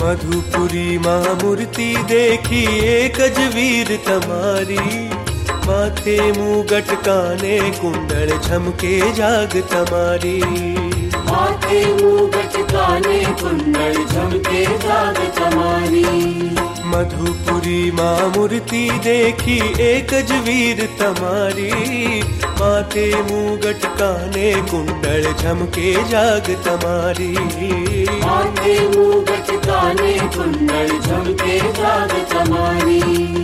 मधुपुरी माँ मूर्ति देखी एक अजवीर तमारी, माथे मुगट काने कुंडल झमके जाग तमारी। माथे मुगट काने कुंडल झमके जाग तमारी। मधुपुरी माँ मूर्ति देखी एक अजवीर तमारी, माथे मुगट काने कुंडल झमके जाग तमारी। माथे मुगट काने कुंडल झमके जाग तमारी।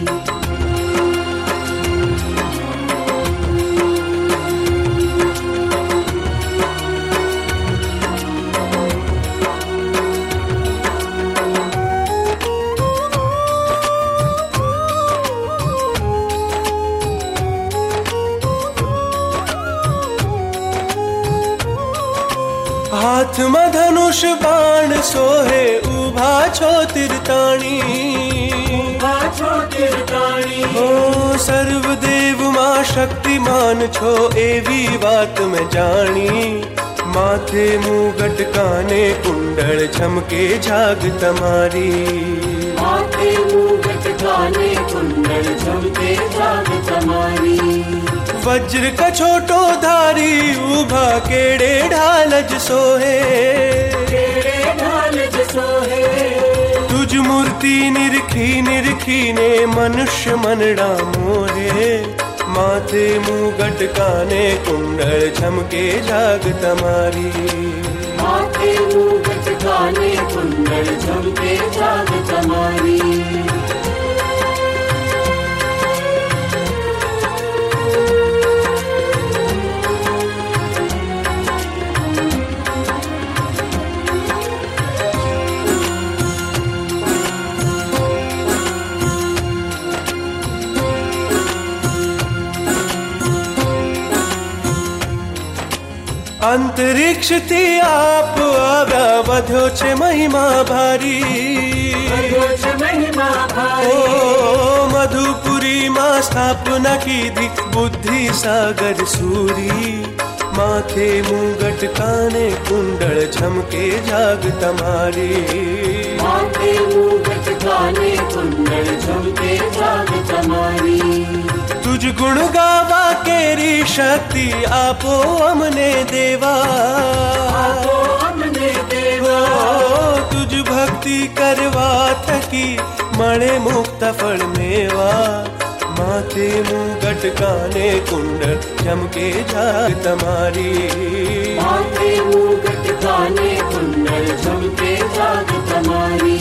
हाथ में धनुष बाण सोहे उभा छो तिरताणी। ओ सर्वदेव माँ शक्तिमान छो एवी बात में जानी, माथे मुगट काने कुंडल झमके जाग तमारी। माथे मुगट काने कुंडल झमके जाग तमारी। वज्र का छोटो धारी उभा केड़े ढालज सोहे। केड़े ढालज सोहे। तुझ मूर्ति निरखी निरखी ने मनुष्य मनड़ा मोहे, माथे मुगट काने कुंडल झमके जाग तमारी। माथे मुगट काने कुंडल झमके जाग तमारी। अंतरिक्ष थी आप आव्या वध्यो छे महिमा भारी। ओ मधुपुरी माँ स्थापना की दी बुद्धि सागर सूरी, माथे मुगट काने कुंडल झमके जाग तमारी। माथे मुगट काने कुंडल झमके जाग तमारी। तुझ गुण गावा केरी शक्ति आपो हमने देवा। आपो हमने देवा। तुझ भक्ति करवा थकी मणे मुक्त फल मेवा, माथे मुगट काने कुंडल झमके जाग तमारी। माथे मुगट काने कुंडल झमके जाग तमारी।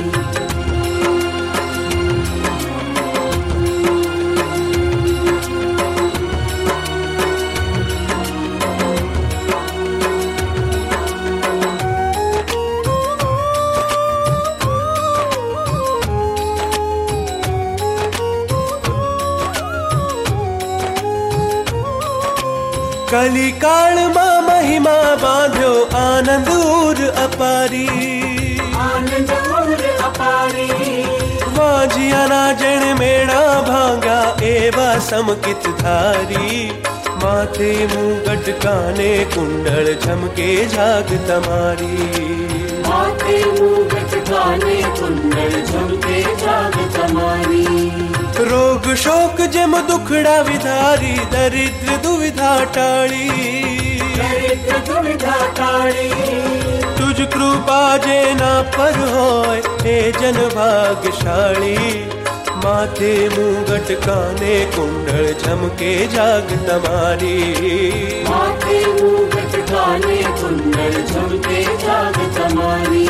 कली काल माँ महिमा बांध्यो आनंद उर अपारी। आनंद उर अपारी। वाजिया ना जन मेणा भांगा एवा समकित धारी, माथे मुगट काने कुंडल झमके जाग तमारी। माथे मुगट काने कुंडल झमके जाग तमारी। रोग शोक जम दुखड़ा विधारी, दरिद्र दुविधा टाड़ी। दरिद्र दुविधा टाड़ी। तुझ कृपा जे ना पर होय हे जन भाग्यशाली, माथे मुगट काने कुंडल झमके जाग तमारी। माथे मुगट काने कुंडल झमके जाग तमारी।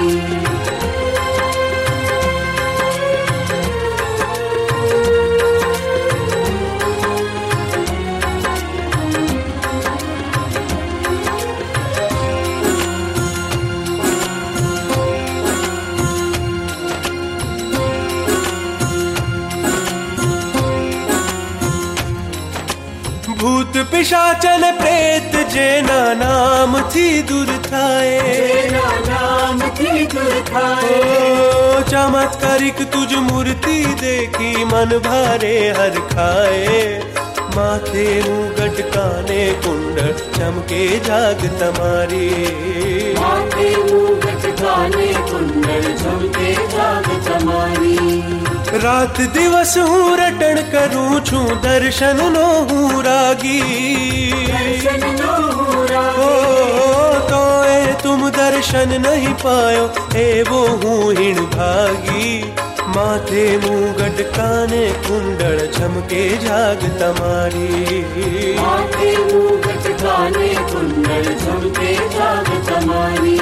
भूत पिशाचन प्रेत जेना नाम थी दूर थाए। नाम थी दूर थाए। ओ चमत्कारिक तुझ मूर्ति देखी मन भारे हर खाए, माथे मुगट काने कुंडल चमके जाग तमारी माथे मुगट काने कुंडल चमके जाग तमारी रात दिवस हूँ रटण करूँ छू दर्शन नो हूँ रागी दर्शन नो हूँ रागी तो तुम दर्शन नहीं पायो हे वो हूँ हिण भागी माथे मुगट काने कुंडल चमके जाग तमारी माथे मुगट काने कुंडल चमके जाग तमारी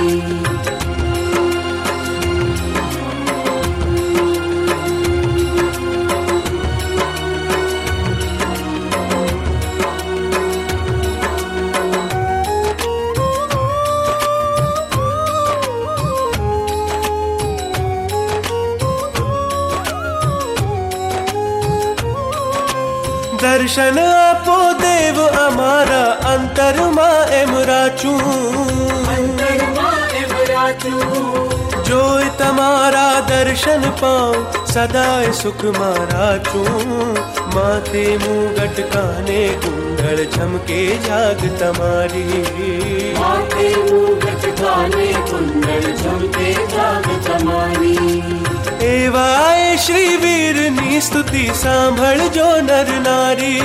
दर्शन आपो देव अमारा अंतर माँ एमराचू जो तमारा दर्शन पाऊं सदाए सुख माराचू माथे मुगट काने कुंडल चमके जाग तमारी माथे मुगट काने कुंडल चमके जाग तमारी एवाए श्री वीर नी स्तुति सांभळ जो नर नारी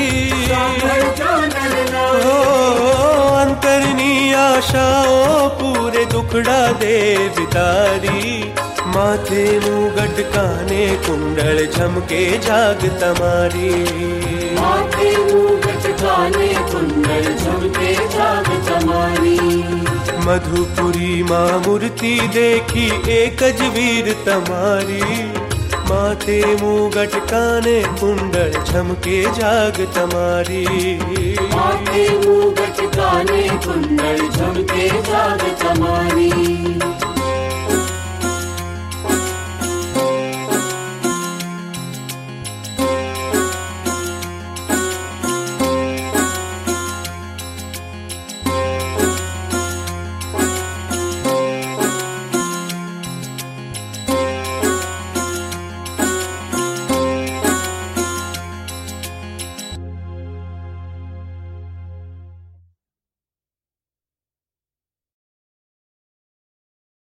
हो अंतरनी आशाओं पूरे दुखड़ा दे विदारी माथे मुगट काने कुंडल झमके जाग तमारी माथे मुगट काने कुंडल झमके जाग तमारी मधुपुरी माँ मूर्ति देखी एक अजवीर तमारी माथे मुगट काने कुंडल झमके जाग तमारी माथे मुगट काने कुंडल